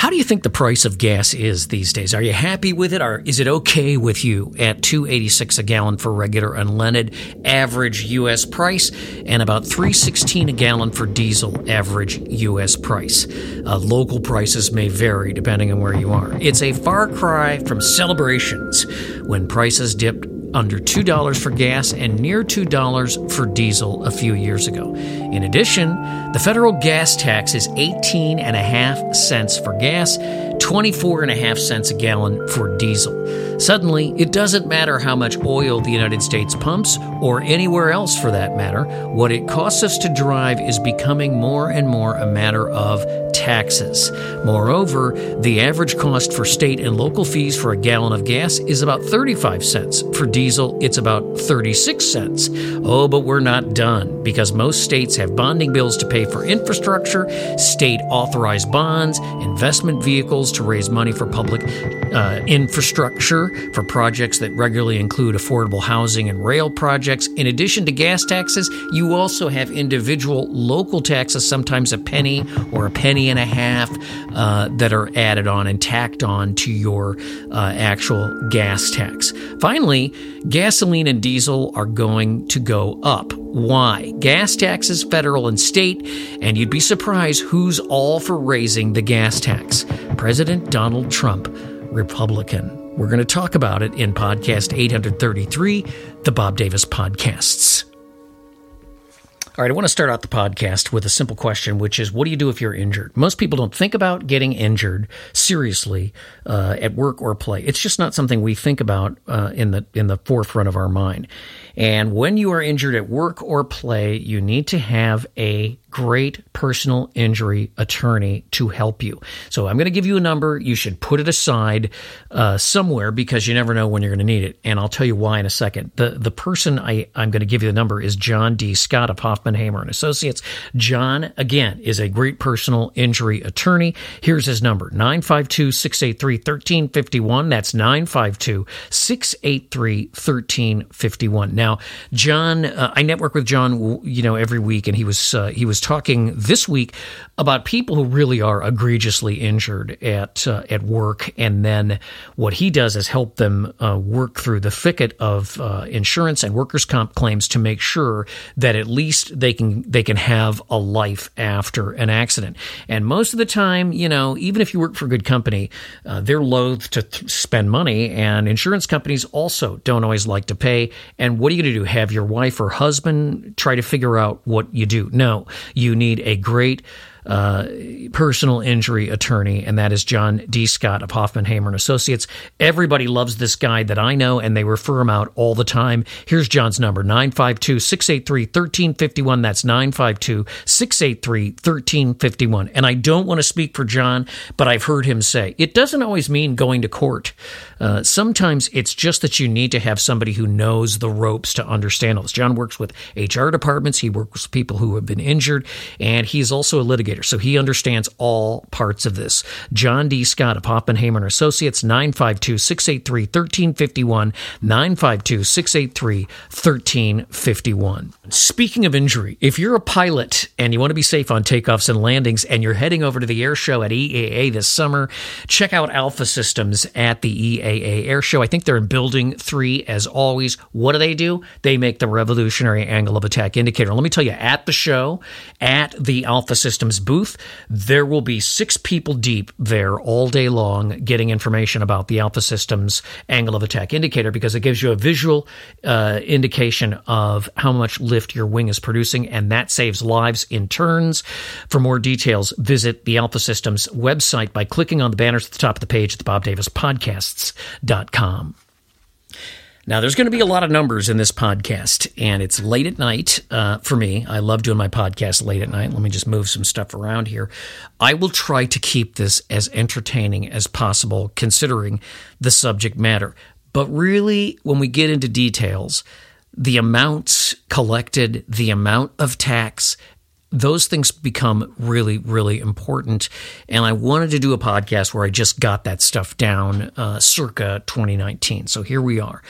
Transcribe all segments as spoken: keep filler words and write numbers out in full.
How do you think the price of gas is these days? Are you happy with it, or is it okay with you at two dollars and eighty-six cents a gallon for regular unleaded average U S price, and about three dollars and sixteen cents a gallon for diesel average U S price? Uh, local prices may vary depending on where you are. It's a far cry from celebrations when prices dipped under two dollars for gas and near two dollars for diesel a few years ago. In addition, the federal gas tax is eighteen and a half cents for gas, twenty-four and a half cents a gallon for diesel. Suddenly, it doesn't matter how much oil the United States pumps, or anywhere else for that matter. What it costs us to drive is becoming more and more a matter of taxes. Moreover, the average cost for state and local fees for a gallon of gas is about thirty-five cents. For diesel, it's about thirty-six cents. Oh, but we're not done, because most states have bonding bills to pay for infrastructure, state-authorized bonds, investment vehicles to raise money for public uh, infrastructure, for projects that regularly include affordable housing and rail projects. In addition to gas taxes, you also have individual local taxes, sometimes a penny or a penny and a half, uh, that are added on and tacked on to your uh, actual gas tax. Finally, gasoline and diesel are going to go up. Why? Gas taxes, federal and state, and you'd be surprised who's all for raising the gas tax. President Donald Trump, Republican. We're going to talk about it in podcast eight thirty-three, the Bob Davis Podcasts. All right, I want to start out the podcast with a simple question, which is, what do you do if you're injured? Most people don't think about getting injured seriously uh, at work or play. It's just not something we think about uh, in the in the forefront of our mind. And when you are injured at work or play, you need to have a great personal injury attorney to help you. So I'm going to give you a number. You should put it aside uh, somewhere, because you never know when you're going to need it. And I'll tell you why in a second. The the person I, I'm going to give you the number is John D. Scott of Hoffman, Hamer and Associates. John, again, is a great personal injury attorney. Here's his number, nine five two, six eight three, one three five one. That's nine five two, six eight three, one three five one. Now, John, uh, I network with John, you know, every week, and he was uh, he was talking this week about people who really are egregiously injured at uh, at work, and then what he does is help them uh, work through the thicket of uh, insurance and workers' comp claims to make sure that at least they can they can have a life after an accident. And most of the time, you know, even if you work for a good company, uh, they're loath to th- spend money, and insurance companies also don't always like to pay. And what are you going to do? Have your wife or husband try to figure out what you do? No, you need a great uh, personal injury attorney, and that is John D. Scott of Hoffman, Hamer and Associates. Everybody loves this guy that I know, and they refer him out all the time. Here's John's number, nine five two, six eight three, one three five one. That's nine five two, six eight three, one three five one. And I don't want to speak for John, but I've heard him say, it doesn't always mean going to court. Uh, sometimes it's just that you need to have somebody who knows the ropes to understand all this. John works with H R departments. He works with people who have been injured, and he's also a litigator. So he understands all parts of this. John D. Scott of Hoffman, Hamer and Associates, nine five two, six eight three, one three five one, nine five two, six eight three, one three five one. Speaking of injury, if you're a pilot and you want to be safe on takeoffs and landings, and you're heading over to the air show at E A A this summer, check out Alpha Systems at the E A A Air Show. I think they're in Building three, as always. What do they do? They make the revolutionary angle of attack indicator. Let me tell you, at the show, at the Alpha Systems booth, there will be six people deep there all day long getting information about the Alpha Systems angle of attack indicator, because it gives you a visual uh, indication of how much lift your wing is producing, and that saves lives in turns. For more details, visit the Alpha Systems website by clicking on the banners at the top of the page at the bob davis podcasts dot com. Now, there's going to be a lot of numbers in this podcast, and it's late at night uh, for me. I love doing my podcast late at night. Let me just move some stuff around here. I will try to keep this as entertaining as possible, considering the subject matter. But really, when we get into details, the amounts collected, the amount of tax, those things become really, really important. And I wanted to do a podcast where I just got that stuff down uh, circa twenty nineteen. So here we are.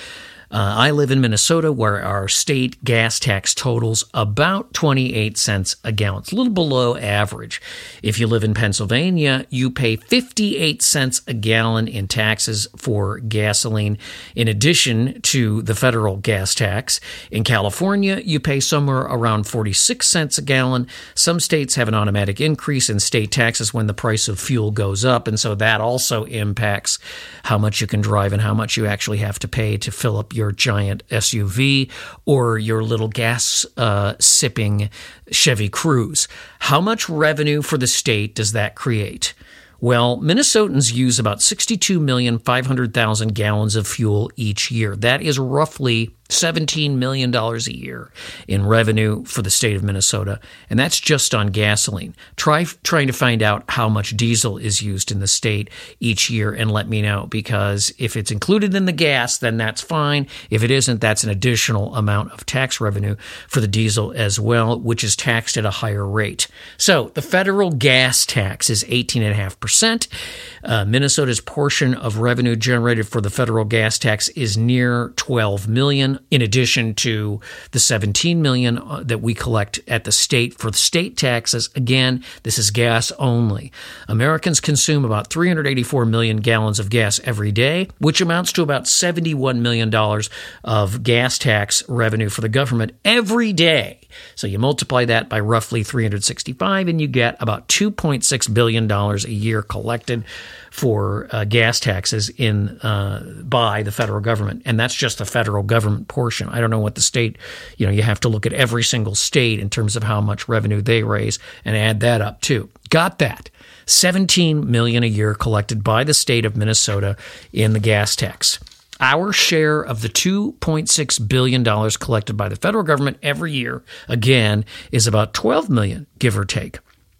Uh, I live in Minnesota, where our state gas tax totals about twenty-eight cents a gallon. It's a little below average. If you live in Pennsylvania, you pay fifty-eight cents a gallon in taxes for gasoline, in addition to the federal gas tax. In California, you pay somewhere around forty-six cents a gallon. Some states have an automatic increase in state taxes when the price of fuel goes up, and so that also impacts how much you can drive and how much you actually have to pay to fill up your giant S U V or your little gas uh, sipping Chevy Cruze. How much revenue for the state does that create? Well, Minnesotans use about sixty-two million five hundred thousand gallons of fuel each year. That is roughly seventeen million dollars a year in revenue for the state of Minnesota, and that's just on gasoline. Try trying to find out how much diesel is used in the state each year and let me know, because if it's included in the gas, then that's fine. If it isn't, that's an additional amount of tax revenue for the diesel as well, which is taxed at a higher rate. So the federal gas tax is eighteen point five percent. Uh, Minnesota's portion of revenue generated for the federal gas tax is near twelve million dollars. In addition to the seventeen million dollars that we collect at the state for the state taxes. Again, this is gas only. Americans consume about three hundred eighty-four million gallons of gas every day, which amounts to about seventy-one million dollars of gas tax revenue for the government every day. So you multiply that by roughly three hundred sixty-five, and you get about two point six billion dollars a year collected for uh, gas taxes in uh, by the federal government. And that's just the federal government portion. I don't know what the state, you know, you have to look at every single state in terms of how much revenue they raise and add that up too. Got that. seventeen million dollars a year collected by the state of Minnesota in the gas tax. Our share of the two point six billion dollars collected by the federal government every year, again, is about twelve million dollars, give or take.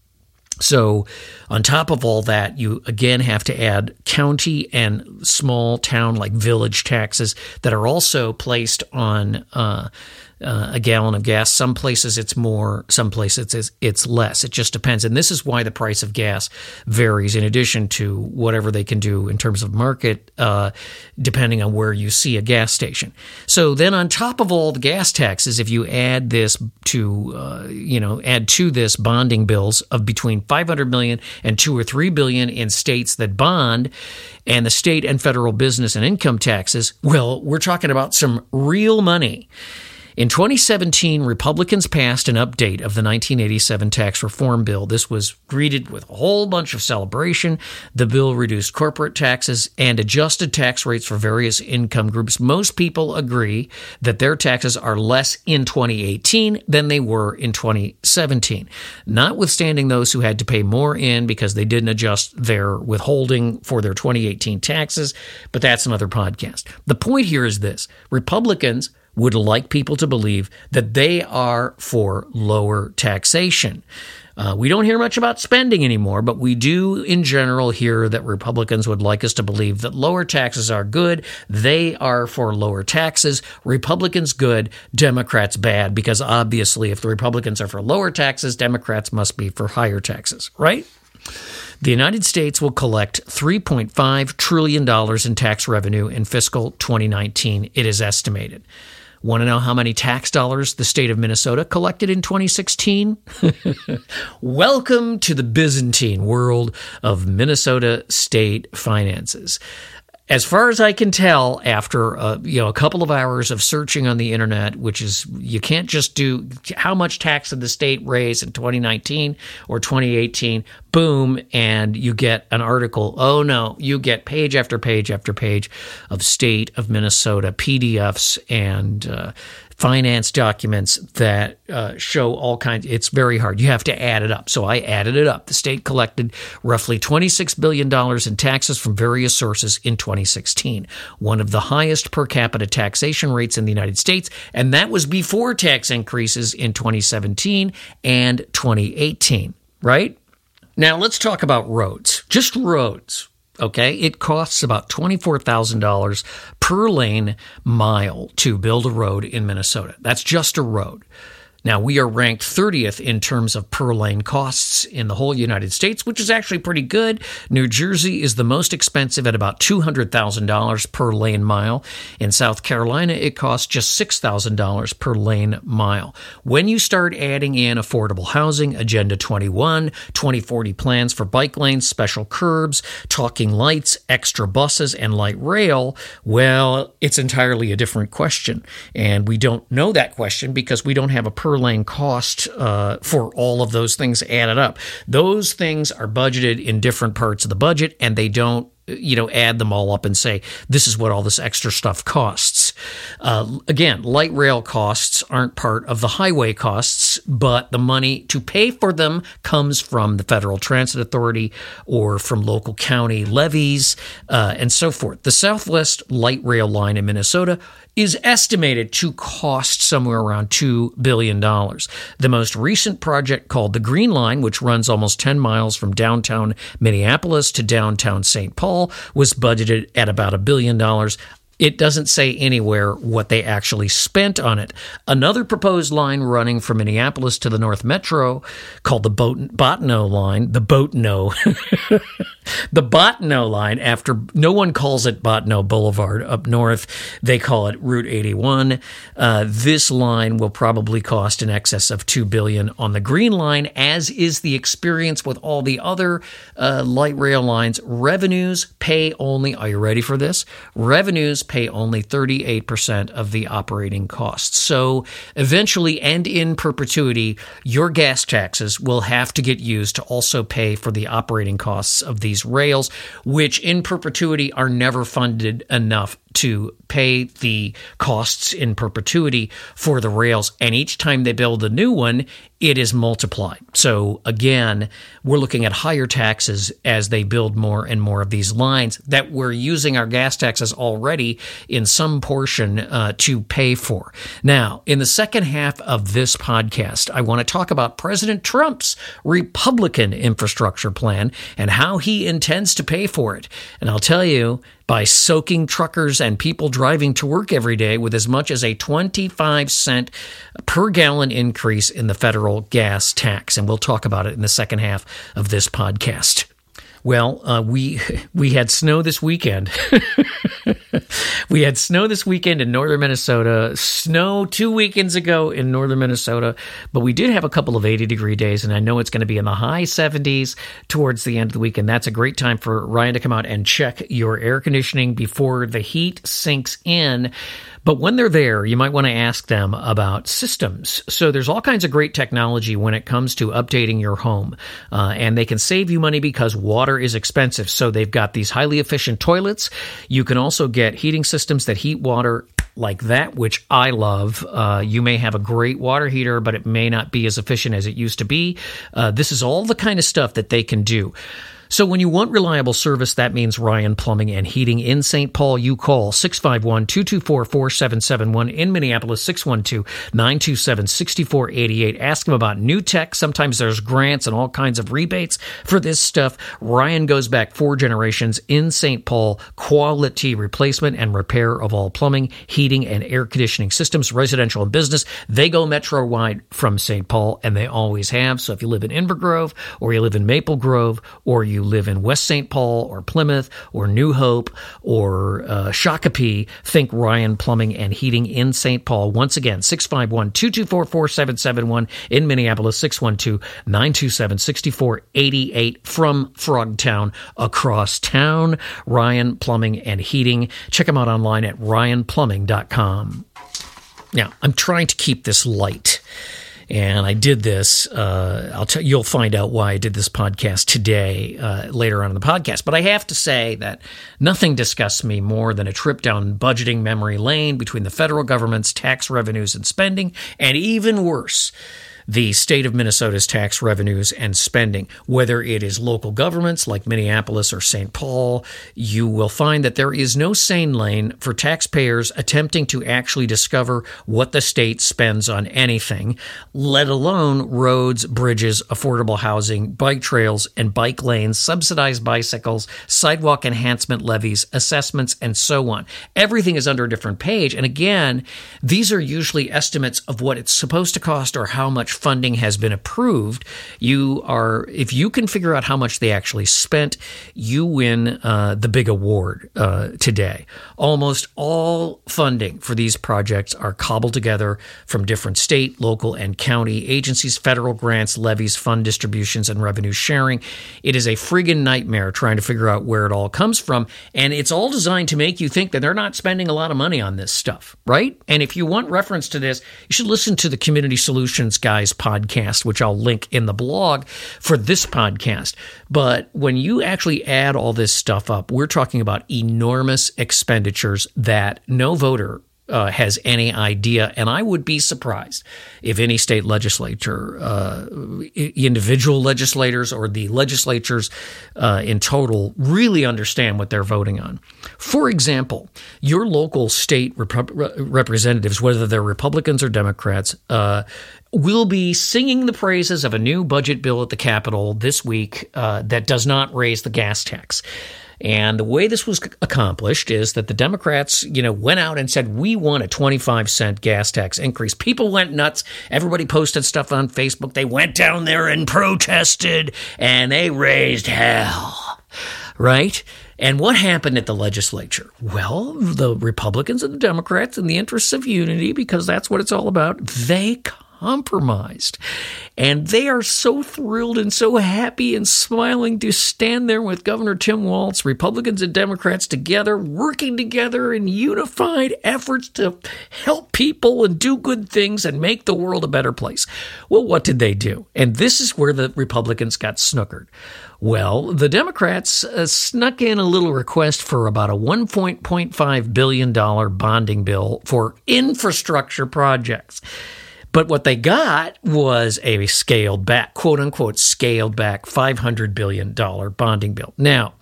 So on top of all that, you again have to add county and small town, like village taxes that are also placed on uh, uh, a gallon of gas. Some places it's more, some places it's, it's less. It just depends. And this is why the price of gas varies, in addition to whatever they can do in terms of market, uh, depending on where you see a gas station. So then on top of all the gas taxes, if you add this to, uh, you know, add to this bonding bills of between five hundred million dollars and two or three billion dollars in states that bond, and the state and federal business and income taxes, well, we're talking about some real money. In twenty seventeen, Republicans passed an update of the nineteen eighty-seven tax reform bill. This was greeted with a whole bunch of celebration. The bill reduced corporate taxes and adjusted tax rates for various income groups. Most people agree that their taxes are less in twenty eighteen than they were in twenty seventeen, notwithstanding those who had to pay more in because they didn't adjust their withholding for their twenty eighteen taxes. But that's another podcast. The point here is this: Republicans would like people to believe that they are for lower taxation. Uh, we don't hear much about spending anymore, but we do in general hear that Republicans would like us to believe that lower taxes are good. They are for lower taxes. Republicans good, Democrats bad, because obviously if the Republicans are for lower taxes, Democrats must be for higher taxes, right? The United States will collect three point five trillion dollars in tax revenue in fiscal twenty nineteen, it is estimated. Want to know how many tax dollars the state of Minnesota collected in twenty sixteen? Welcome to the Byzantine world of Minnesota state finances. As far as I can tell, after uh, you know a couple of hours of searching on the internet, which is you can't just do how much tax did the state raise in twenty nineteen or twenty eighteen, boom, and you get an article. Oh no, you get page after page after page of state of Minnesota P D Fs and uh, finance documents that uh, show all kinds. It's very hard. You have to add it up. So I added it up. The state collected roughly twenty-six billion dollars in taxes from various sources in twenty sixteen, one of the highest per capita taxation rates in the United States, and that was before tax increases in twenty seventeen and twenty eighteen, right? Now let's talk about roads. Just roads. Okay, it costs about twenty-four thousand dollars per lane mile to build a road in Minnesota. That's just a road. Now, we are ranked thirtieth in terms of per lane costs in the whole United States, which is actually pretty good. New Jersey is the most expensive at about two hundred thousand dollars per lane mile. In South Carolina, it costs just six thousand dollars per lane mile. When you start adding in affordable housing, Agenda twenty-one, twenty forty plans for bike lanes, special curbs, talking lights, extra buses, and light rail, well, it's entirely a different question. And we don't know that question because we don't have a per lane cost uh, for all of those things added up. Those things are budgeted in different parts of the budget, and they don't, you know, add them all up and say, this is what all this extra stuff costs. Uh, again, light rail costs aren't part of the highway costs, but the money to pay for them comes from the Federal Transit Authority or from local county levies uh, and so forth. The Southwest Light Rail line in Minnesota is estimated to cost somewhere around two billion dollars. The most recent project, called the Green Line, which runs almost ten miles from downtown Minneapolis to downtown Saint Paul, was budgeted at about a billion dollars. It doesn't say anywhere what they actually spent on it. Another proposed line running from Minneapolis to the North Metro, called the Bottineau line, the Bottineau, the Bottineau line, after no one calls it Bottineau Boulevard up north, they call it Route eighty-one. Uh, this line will probably cost in excess of two billion dollars on the Green Line, as is the experience with all the other uh, light rail lines. Revenues pay only, are you ready for this? Revenues pay only thirty-eight percent of the operating costs. So eventually and in perpetuity, your gas taxes will have to get used to also pay for the operating costs of these rails, which in perpetuity are never funded enough to pay the costs in perpetuity for the rails. And each time they build a new one, it is multiplied. So again, we're looking at higher taxes as they build more and more of these lines that we're using our gas taxes already in some portion uh, to pay for. Now, in the second half of this podcast, I want to talk about President Trump's Republican infrastructure plan and how he intends to pay for it. And I'll tell you, by soaking truckers and people driving to work every day with as much as a twenty-five cent per gallon increase in the federal gas tax. And we'll talk about it in the second half of this podcast. Well, uh, we we had snow this weekend. We had snow this weekend in northern Minnesota, snow two weekends ago in northern Minnesota, but we did have a couple of eighty-degree days, and I know it's going to be in the high seventies towards the end of the week, and that's a great time for Ryan to come out and check your air conditioning before the heat sinks in. But when they're there, you might want to ask them about systems. So there's all kinds of great technology when it comes to updating your home. Uh, and they can save you money because water is expensive. So they've got these highly efficient toilets. You can also get heating systems that heat water like that, which I love. Uh, you may have a great water heater, but it may not be as efficient as it used to be. Uh, this is all the kind of stuff that they can do. So when you want reliable service, that means Ryan Plumbing and Heating in Saint Paul. You call six five one, two two four, four seven seven one. In Minneapolis, six one two, nine two seven, six four eight eight. Ask them about new tech. Sometimes there's grants and all kinds of rebates for this stuff. Ryan goes back four generations in Saint Paul. Quality replacement and repair of all plumbing, heating, and air conditioning systems, residential and business. They go metro-wide from Saint Paul, and they always have. So if you live in Inver Grove, or you live in Maple Grove, or you live in West Saint Paul or Plymouth or New Hope or uh, Shakopee, think Ryan Plumbing and Heating in Saint Paul. Once again, six five one, two two four, four seven seven one. In Minneapolis, six one two, nine two seven, six four eight eight. From Frogtown across town, Ryan Plumbing and Heating. Check them out online at ryan plumbing dot com. Now, I'm trying to keep this light. And I did this. Uh, I'll tell you'll find out why I did this podcast today, uh, later on in the podcast. But I have to say that nothing disgusts me more than a trip down budgeting memory lane between the federal government's tax revenues and spending, and even worse, the state of Minnesota's tax revenues and spending. Whether it is local governments like Minneapolis or Saint Paul, you will find that there is no sane lane for taxpayers attempting to actually discover what the state spends on anything, let alone roads, bridges, affordable housing, bike trails and bike lanes, subsidized bicycles, sidewalk enhancement levies, assessments, and so on. Everything is under a different page. And again, these are usually estimates of what it's supposed to cost or how much funding has been approved. You are, if you can figure out how much they actually spent, you win uh, the big award uh, today. Almost all funding for these projects are cobbled together from different state, local, and county agencies, federal grants, levies, fund distributions, and revenue sharing. It is a friggin' nightmare trying to figure out where it all comes from, and it's all designed to make you think that they're not spending a lot of money on this stuff, right? And if you want reference to this, you should listen to the Community Solutions Guys podcast, which I'll link in the blog for this podcast. But when you actually add all this stuff up, we're talking about enormous expenditures that no voter Uh, has any idea, and I would be surprised if any state legislature, uh, individual legislators or the legislatures uh, in total really understand what they're voting on. For example, your local state rep- representatives, whether they're Republicans or Democrats, uh, will be singing the praises of a new budget bill at the Capitol this week uh, that does not raise the gas tax. And the way this was accomplished is that the Democrats, you know, went out and said, we want a twenty-five cent gas tax increase. People went nuts. Everybody posted stuff on Facebook. They went down there and protested, and they raised hell, right? And what happened at the legislature? Well, the Republicans and the Democrats, in the interests of unity, because that's what it's all about, they compromised. And they are so thrilled and so happy and smiling to stand there with Governor Tim Walz, Republicans and Democrats together, working together in unified efforts to help people and do good things and make the world a better place. Well, what did they do? And this is where the Republicans got snookered. Well, the Democrats uh, snuck in a little request for about a one point five billion dollars bonding bill for infrastructure projects. But what they got was a scaled back, quote unquote, scaled back five hundred billion dollars bonding bill. Now,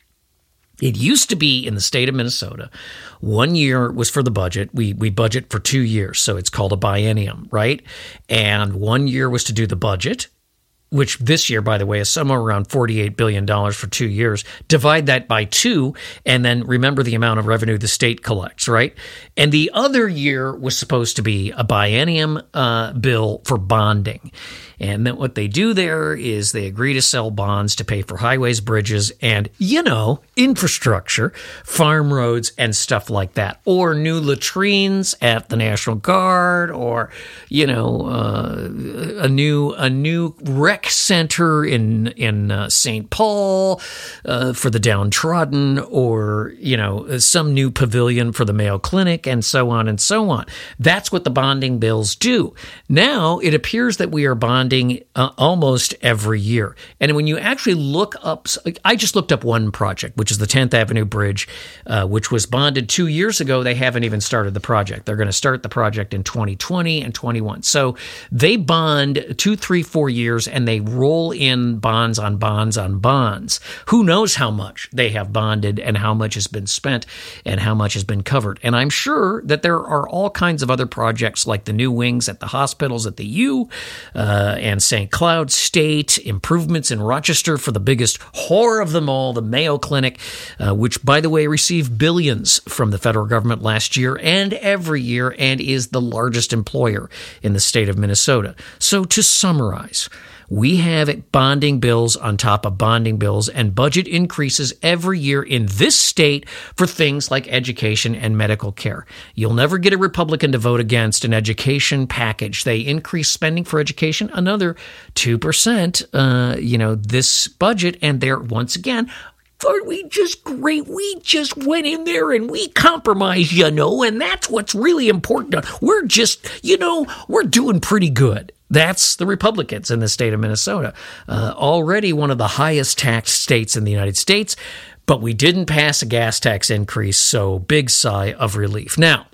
it used to be in the state of Minnesota, one year was for the budget. We we budget for two years, so it's called a biennium, right? And one year was to do the budget, which this year, by the way, is somewhere around forty-eight billion dollars for two years. Divide that by two, and then remember the amount of revenue the state collects, right? And the other year was supposed to be a biennium uh, bill for bonding. And then what they do there is they agree to sell bonds to pay for highways, bridges, and, you know, infrastructure, farm roads, and stuff like that. Or new latrines at the National Guard, or, you know, uh, a new a new rec center in in uh, Saint Paul uh, for the downtrodden, or, you know, some new pavilion for the Mayo Clinic, and so on and so on. That's what the bonding bills do. Now it appears that we are bonding Uh, almost every year. And when you actually look up, I just looked up one project, which is the tenth Avenue Bridge, uh, which was bonded two years ago. They haven't even started the project. They're going to start the project in twenty twenty and twenty-one. So they bond two, three, four years, and they roll in bonds on bonds on bonds. Who knows how much they have bonded and how much has been spent and how much has been covered. And I'm sure that there are all kinds of other projects like the new wings at the hospitals at the U, uh, and Saint Cloud State, improvements in Rochester for the biggest whore of them all, the Mayo Clinic, uh, which, by the way, received billions from the federal government last year and every year, and is the largest employer in the state of Minnesota. So to summarize, we have bonding bills on top of bonding bills and budget increases every year in this state for things like education and medical care. You'll never get a Republican to vote against an education package. They increase spending for education another two percent, uh, you know, this budget. And they're, once again, Are we just great? We just went in there and we compromised, you know, and that's what's really important. We're just, you know, we're doing pretty good. That's the Republicans in the state of Minnesota. Uh, already one of the highest taxed states in the United States, but we didn't pass a gas tax increase, so big sigh of relief. Now,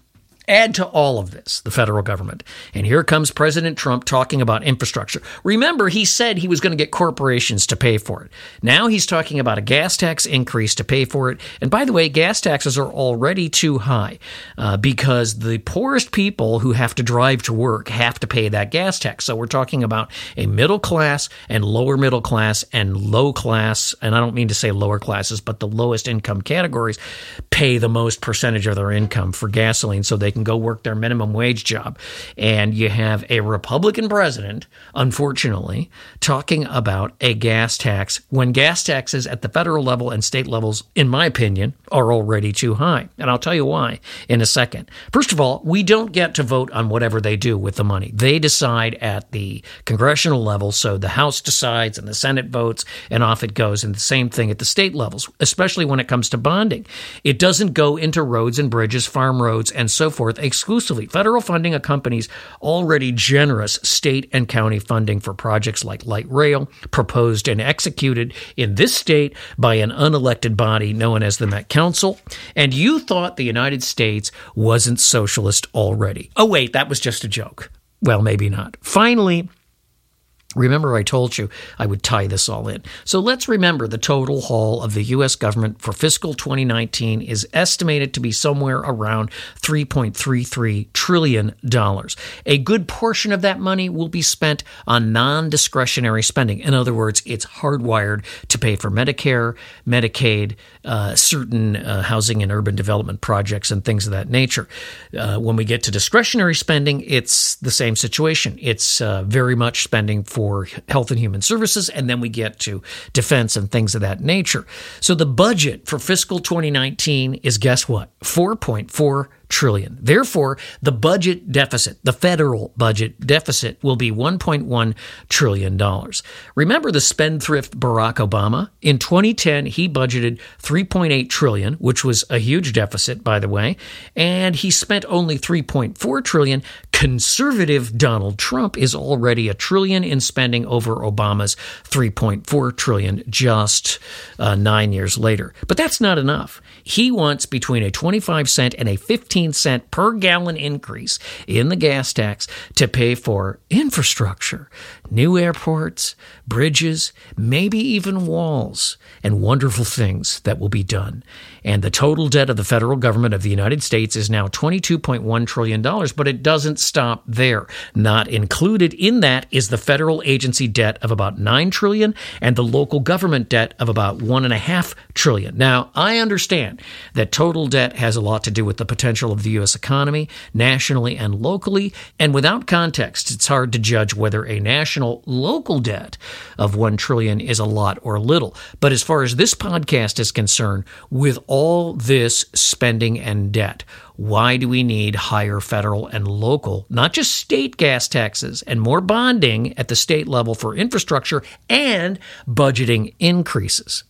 Add to all of this the federal government. And here comes President Trump talking about infrastructure. Remember, he said he was going to get corporations to pay for it. Now he's talking about a gas tax increase to pay for it. And by the way, gas taxes are already too high uh, because the poorest people who have to drive to work have to pay that gas tax. So we're talking about a middle class and lower middle class and low class, and I don't mean to say lower classes, but the lowest income categories pay the most percentage of their income for gasoline so they can go work their minimum wage job. And you have a Republican president, unfortunately, talking about a gas tax when gas taxes at the federal level and state levels, in my opinion, are already too high. And I'll tell you why in a second. First of all, we don't get to vote on whatever they do with the money. They decide at the congressional level, so the House decides and the Senate votes, and off it goes. And the same thing at the state levels, especially when it comes to bonding. It doesn't go into roads and bridges, farm roads, and so forth exclusively. Federal funding accompanies already generous state and county funding for projects like light rail, proposed and executed in this state by an unelected body known as the Met Council. And you thought the United States wasn't socialist already. Oh, wait, that was just a joke. Well, maybe not. Finally, remember I told you I would tie this all in. So let's remember the total haul of the U S government for fiscal twenty nineteen is estimated to be somewhere around three point three three trillion dollars. A good portion of that money will be spent on non-discretionary spending. In other words, it's hardwired to pay for Medicare, Medicaid, uh, certain uh, housing and urban development projects and things of that nature. Uh, when we get to discretionary spending, it's the same situation. It's uh, very much spending for for health and human services, and then we get to defense and things of that nature. So the budget for fiscal twenty nineteen is, guess what? four point four trillion. Therefore, the budget deficit, the federal budget deficit, will be one point one trillion dollars. Remember the spendthrift Barack Obama? In twenty ten, he budgeted three point eight trillion dollars, which was a huge deficit, by the way, and he spent only three point four trillion dollars. Conservative Donald Trump is already a trillion in spending over Obama's three point four trillion dollars just uh, nine years later. But that's not enough. He wants between a twenty-five cent and a fifteen cent per gallon increase in the gas tax to pay for infrastructure, new airports, bridges, maybe even walls, and wonderful things that will be done. And the total debt of the federal government of the United States is now twenty-two point one trillion dollars, but it doesn't stop there. Not included in that is the federal agency debt of about nine trillion dollars and the local government debt of about one point five trillion dollars. Now, I understand that total debt has a lot to do with the potential of the U S economy, nationally and locally, and without context, it's hard to judge whether a national local debt of one trillion dollars is a lot or little. But as far as this podcast is concerned, with all this spending and debt, why do we need higher federal and local, not just state gas taxes, and more bonding at the state level for infrastructure and budgeting increases?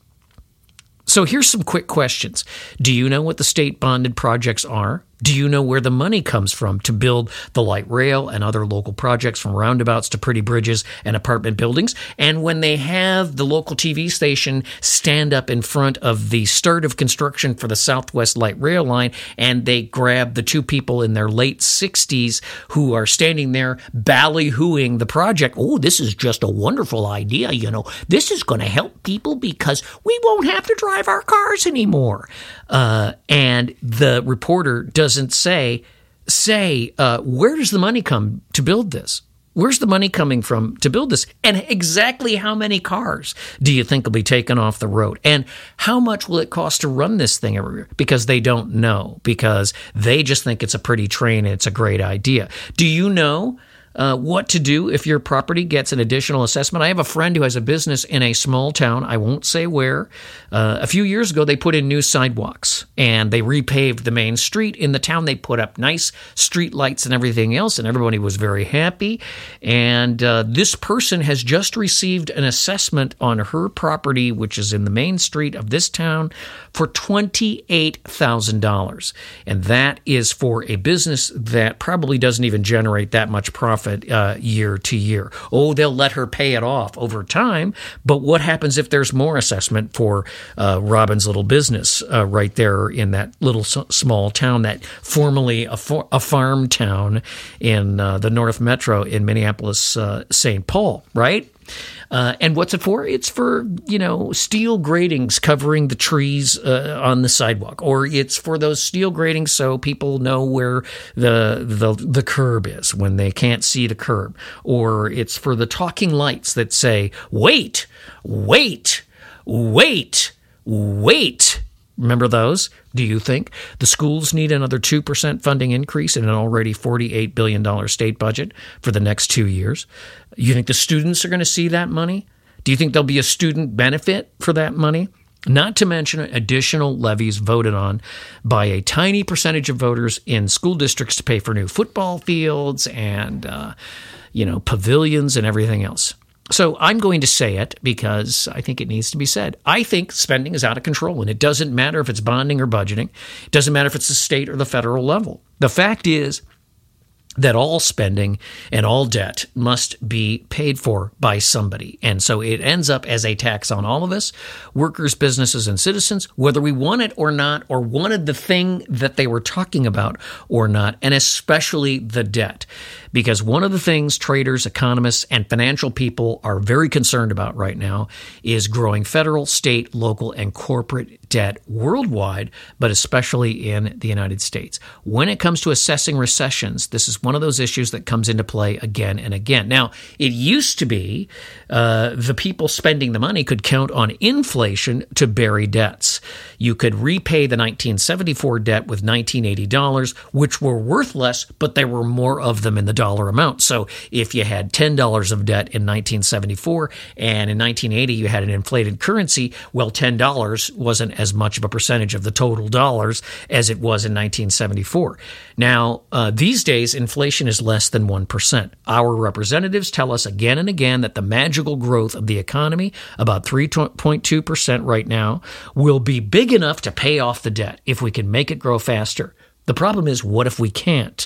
So here's some quick questions. Do you know what the state bonded projects are? Do you know where the money comes from to build the light rail and other local projects, from roundabouts to pretty bridges and apartment buildings? And when they have the local T V station stand up in front of the start of construction for the Southwest Light Rail line, and they grab the two people in their late sixties who are standing there ballyhooing the project, oh, this is just a wonderful idea, you know, this is going to help people because we won't have to drive our cars anymore. Uh, and the reporter does doesn't say, say, uh, where does the money come to build this? Where's the money coming from to build this? And exactly how many cars do you think will be taken off the road? And how much will it cost to run this thing every year? Because they don't know, because they just think it's a pretty train and it's a great idea. Do you know Uh, what to do if your property gets an additional assessment? I have a friend who has a business in a small town. I won't say where. Uh, a few years ago, they put in new sidewalks and they repaved the main street in the town. They put up nice street lights and everything else, and everybody was very happy. And uh, this person has just received an assessment on her property, which is in the main street of this town, for twenty-eight thousand dollars. And that is for a business that probably doesn't even generate that much profit profit uh, year to year. Oh, they'll let her pay it off over time. But what happens if there's more assessment for uh, Robin's little business uh, right there in that little s- small town, that formerly a, for- a farm town in uh, the North Metro in Minneapolis, uh, Saint Paul, right? Uh, and what's it for? It's for, you know, steel gratings covering the trees uh, on the sidewalk, or it's for those steel gratings so people know where the, the the curb is when they can't see the curb, or it's for the talking lights that say, wait, wait, wait, wait. Remember those? Do you think the schools need another two percent funding increase in an already forty-eight billion dollars state budget for the next two years? You think the students are going to see that money? Do you think there'll be a student benefit for that money? Not to mention additional levies voted on by a tiny percentage of voters in school districts to pay for new football fields and, uh, you know, pavilions and everything else. So I'm going to say it because I think it needs to be said. I think spending is out of control, and it doesn't matter if it's bonding or budgeting. It doesn't matter if it's the state or the federal level. The fact is that all spending and all debt must be paid for by somebody. And so it ends up as a tax on all of us, workers, businesses, and citizens, whether we want it or not, or wanted the thing that they were talking about or not, and especially the debt. Because one of the things traders, economists, and financial people are very concerned about right now is growing federal, state, local, and corporate debt worldwide, but especially in the United States. When it comes to assessing recessions, this is one of those issues that comes into play again and again. Now, it used to be uh, the people spending the money could count on inflation to bury debts. You could repay the nineteen seventy-four debt with nineteen eighty dollars, which were worth less, but there were more of them in the dollar amount. So if you had ten dollars of debt in nineteen seventy-four and in nineteen eighty you had an inflated currency, well, ten dollars wasn't as much of a percentage of the total dollars as it was in nineteen seventy-four. Now, uh, these days, inflation is less than one percent. Our representatives tell us again and again that the magical growth of the economy, about three point two percent right now, will be big enough to pay off the debt if we can make it grow faster. The problem is, what if we can't?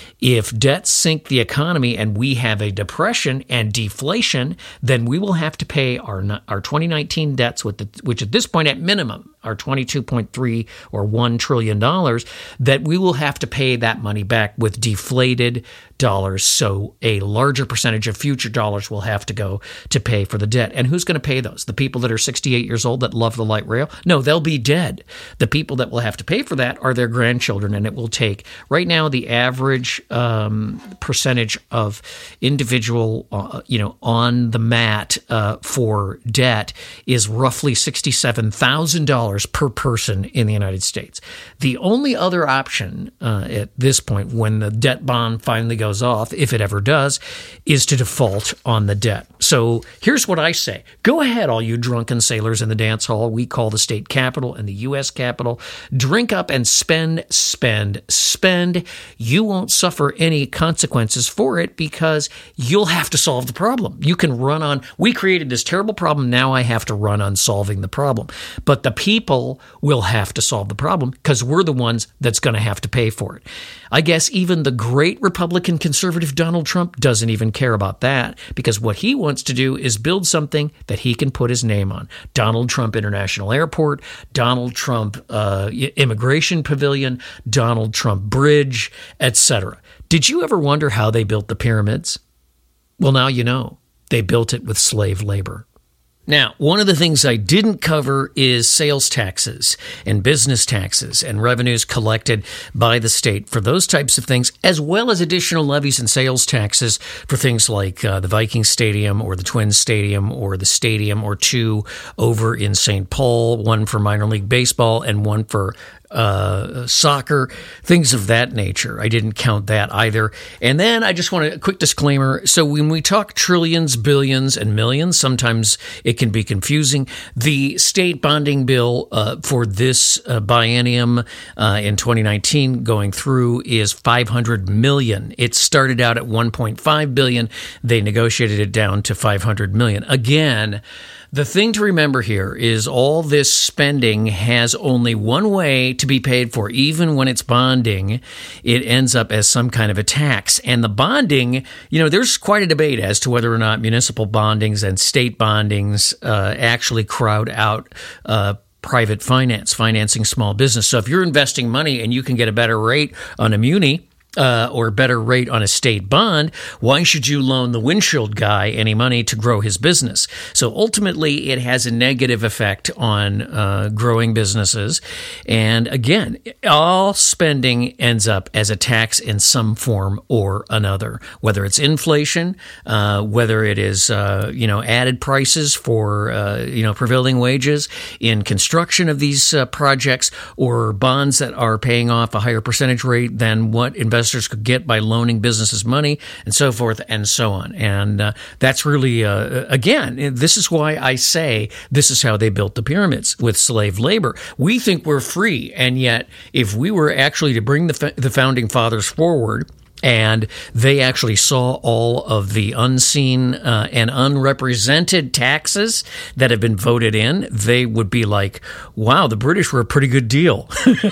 If debts sink the economy and we have a depression and deflation, then we will have to pay our our twenty nineteen debts, with the, which at this point at minimum are twenty-two point three or one trillion dollars, that we will have to pay that money back with deflated dollars. So a larger percentage of future dollars will have to go to pay for the debt. And who's going to pay those? The people that are sixty-eight years old that love the light rail? No, they'll be dead. The people that will have to pay for that are their grandchildren, and it will take, right now, the average Um, percentage of individual, uh, you know, on the mat uh, for debt is roughly sixty-seven thousand dollars per person in the United States. The only other option uh, at this point, when the debt bond finally goes off, if it ever does, is to default on the debt. So here's what I say. Go ahead, all you drunken sailors in the dance hall we call the state capitol and the U S Capitol. Drink up and spend, spend, spend. You won't suffer any consequences for it because you'll have to solve the problem. You can run on, we created this terrible problem, now I have to run on solving the problem. But the people will have to solve the problem because we're the ones that's going to have to pay for it. I guess even the great Republican conservative Donald Trump doesn't even care about that, because what he wants to do is build something that he can put his name on. Donald Trump International Airport, Donald Trump uh, Immigration Pavilion, Donald Trump Bridge, et cetera. Did you ever wonder how they built the pyramids? Well, now you know. They built it with slave labor. Now, one of the things I didn't cover is sales taxes and business taxes and revenues collected by the state for those types of things, as well as additional levies and sales taxes for things like uh, the Viking Stadium or the Twins Stadium or the stadium or two over in Saint Paul, one for minor league baseball and one for Uh, soccer, things of that nature. I didn't count that either. And then I just want a quick disclaimer. So when we talk trillions, billions, and millions, sometimes it can be confusing. The state bonding bill uh, for this uh, biennium uh, in twenty nineteen going through is five hundred million dollars. It started out at one point five billion dollars. They negotiated it down to five hundred million dollars. Again, The thing to remember here is all this spending has only one way to be paid for. Even when it's bonding, it ends up as some kind of a tax. And the bonding, you know, there's quite a debate as to whether or not municipal bondings and state bondings uh, actually crowd out uh private finance, financing small business. So if you're investing money and you can get a better rate on a muni, Uh, or a better rate on a state bond, why should you loan the windshield guy any money to grow his business? So ultimately, it has a negative effect on uh, growing businesses. And again, all spending ends up as a tax in some form or another, whether it's inflation, uh, whether it is uh, you know added prices for uh, you know prevailing wages in construction of these uh, projects, or bonds that are paying off a higher percentage rate than what investors investors could get by loaning businesses money, and so forth and so on. And uh, that's really, uh, again, this is why I say this is how they built the pyramids, with slave labor. We think we're free, and yet if we were actually to bring the, the founding fathers forward, and they actually saw all of the unseen uh, and unrepresented taxes that have been voted in, they would be like, wow, the British were a pretty good deal.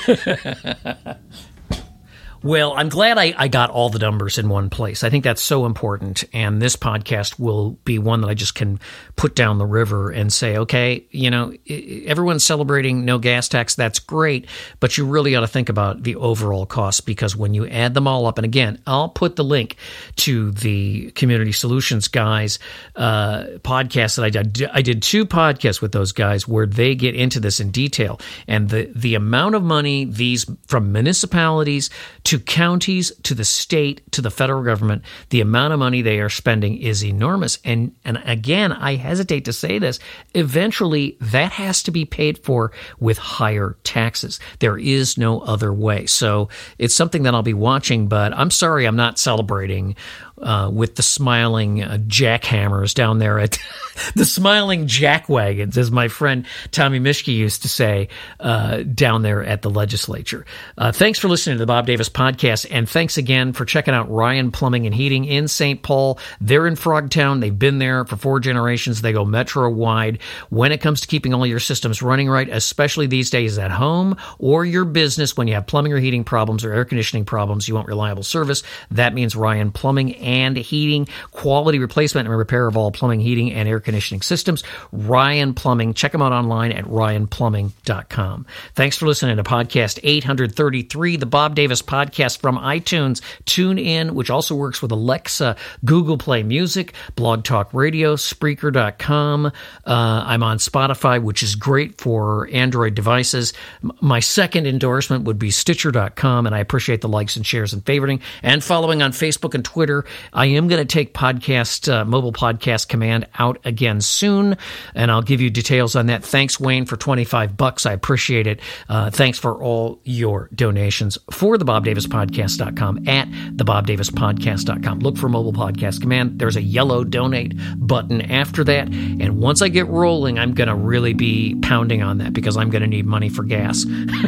Well, I'm glad I, I got all the numbers in one place. I think that's so important, and this podcast will be one that I just can put down the river and say, okay, you know, everyone's celebrating no gas tax. That's great, but you really ought to think about the overall cost, because when you add them all up, and again, I'll put the link to the Community Solutions guys uh, podcast that I did. I did two podcasts with those guys where they get into this in detail, and the, the amount of money these from municipalities to counties, to the state, to the federal government, the amount of money they are spending is enormous. And and again, I hesitate to say this, eventually that has to be paid for with higher taxes. There is no other way. So it's something that I'll be watching, but I'm sorry I'm not celebrating Uh, with the smiling uh, jackhammers down there at the smiling jackwagons, as my friend Tommy Mischke used to say, uh, down there at the legislature. Uh, thanks for listening to the Bob Davis Podcast, and thanks again for checking out Ryan Plumbing and Heating in Saint Paul. They're in Frogtown. They've been there for four generations. They go metro-wide. When it comes to keeping all your systems running right, especially these days at home or your business, when you have plumbing or heating problems or air conditioning problems, you want reliable service. That means Ryan Plumbing and Heating, quality replacement and repair of all plumbing, heating, and air conditioning systems. Ryan Plumbing. Check them out online at ryan plumbing dot com. Thanks for listening to podcast eight thirty-three, the Bob Davis Podcast from iTunes. Tune in, which also works with Alexa, Google Play Music, Blog Talk Radio, Spreaker dot com. Uh, I'm on Spotify, which is great for Android devices. M- my second endorsement would be Stitcher dot com, and I appreciate the likes and shares and favoriting and following on Facebook and Twitter. I am going to take podcast, uh, mobile podcast command out again soon, and I'll give you details on that. Thanks, Wayne, for twenty-five bucks. I appreciate it. Uh, thanks for all your donations for the bob davis podcast dot com at the bob davis podcast dot com. Look for mobile podcast command. There's a yellow donate button after that, and once I get rolling, I'm going to really be pounding on that, because I'm going to need money for gas.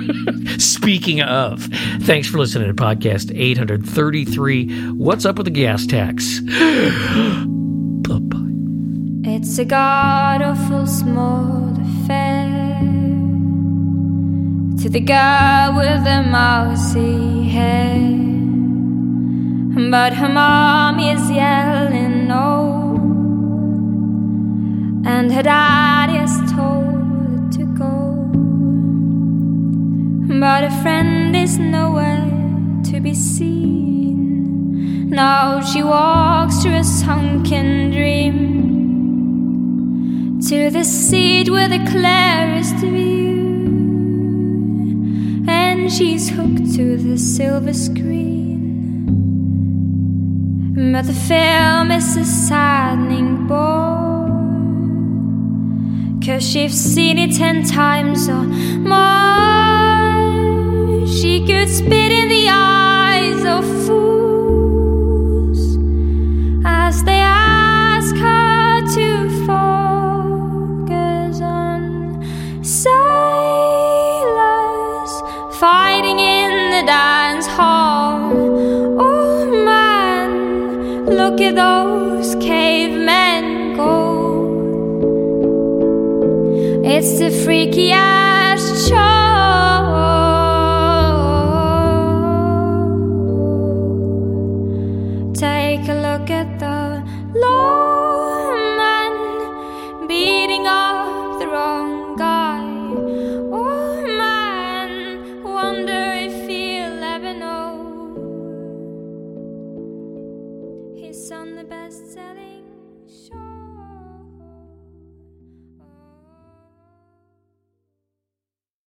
Speaking of, thanks for listening to podcast eight thirty-three. What's up with the gas tax? Bye-bye. It's a god-awful small affair to the girl with the mousy hair, but her mom is yelling no, and her daddy is told her to go, but her friend is nowhere to be seen. Now she walks through a sunken dream to the seat with the clearest view, and she's hooked to the silver screen. But the film is a saddening bore, 'cause she's seen it ten times or more. She could spit in the eyes of fools as they ask her to focus on sailors fighting in the dance hall. Oh man, look at those cavemen go. It's the freaky ass show. Take a look at the lawman beating up the wrong guy. Oh man, wonder if he'll ever know he's on the best-selling show.